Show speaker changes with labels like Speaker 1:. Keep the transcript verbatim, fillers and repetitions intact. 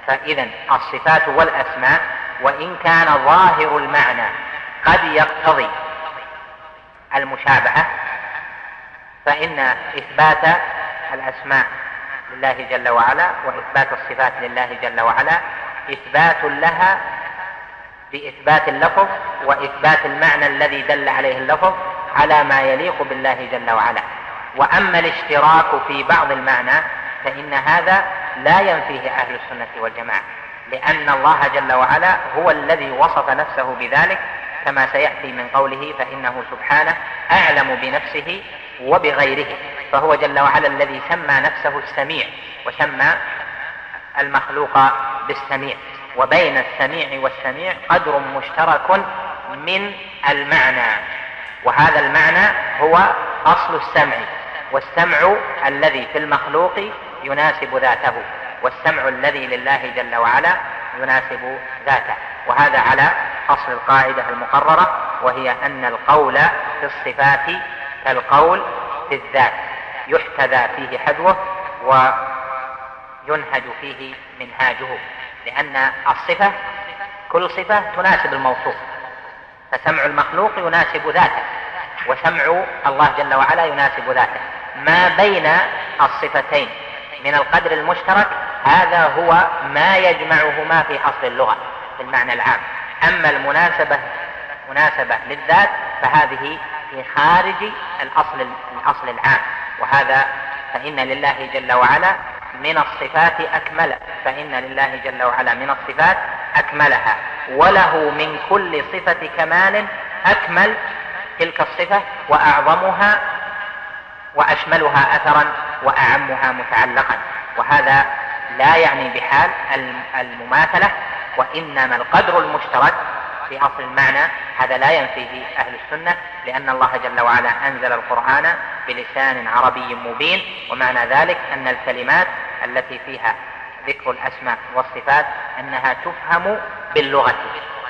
Speaker 1: فإذا الصفات والأسماء وإن كان ظاهر المعنى قد يقتضي المشابهة، فإن إثبات الأسماء لله جل وعلا وإثبات الصفات لله جل وعلا إثبات لها بإثبات اللفظ وإثبات المعنى الذي دل عليه اللفظ على ما يليق بالله جل وعلا. وأما الاشتراك في بعض المعنى فإن هذا لا ينفيه أهل السنة والجماعة، لأن الله جل وعلا هو الذي وصف نفسه بذلك كما سيأتي من قوله فإنه سبحانه أعلم بنفسه وبغيره، فهو جل وعلا الذي سمى نفسه السميع وسمى المخلوق بالسميع، وبين السميع والسميع قدر مشترك من المعنى، وهذا المعنى هو أصل السمع، والسمع الذي في المخلوق يناسب ذاته، والسمع الذي لله جل وعلا يناسب ذاته. وهذا على أصل القاعدة المقررة، وهي أن القول في الصفات كالقول في الذات، يحتذى فيه حذوه وينهج فيه منهاجه، لأن الصفة كل صفة تناسب الموصوف، فسمع المخلوق يناسب ذاته وسمع الله جل وعلا يناسب ذاته. ما بين الصفتين من القدر المشترك هذا هو ما يجمعهما في أصل اللغة في المعنى العام. أما المناسبة مناسبة للذات فهذه في خارج الأصل, الأصل العام، وهذا فإن لله جل وعلا من الصفات أكمل فإن لله جل وعلا من الصفات أكملها، وله من كل صفة كمال أكمل تلك الصفة وأعظمها وأشملها أثرا وأعمها متعلقا. وهذا لا يعني بحال المماثلة، وإنما القدر المشترك في أصل المعنى هذا لا ينفيه أهل السنة، لأن الله جل وعلا أنزل القرآن بلسان عربي مبين، ومعنى ذلك أن الكلمات التي فيها ذكر الأسماء والصفات أنها تفهم باللغة